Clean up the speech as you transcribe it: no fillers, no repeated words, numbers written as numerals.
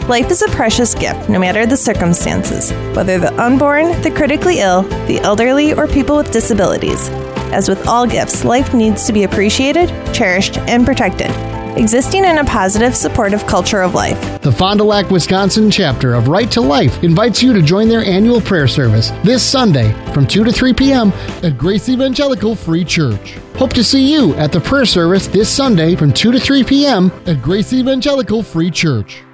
Life is a precious gift, no matter the circumstances, whether the unborn, the critically ill, the elderly, or people with disabilities. As with all gifts, life needs to be appreciated, cherished, and protected, existing in a positive, supportive culture of life. The Fond du Lac, Wisconsin chapter of Right to Life invites you to join their annual prayer service this Sunday from 2 to 3 p.m. at Grace Evangelical Free Church. Hope to see you at the prayer service this Sunday from 2 to 3 p.m. at Grace Evangelical Free Church.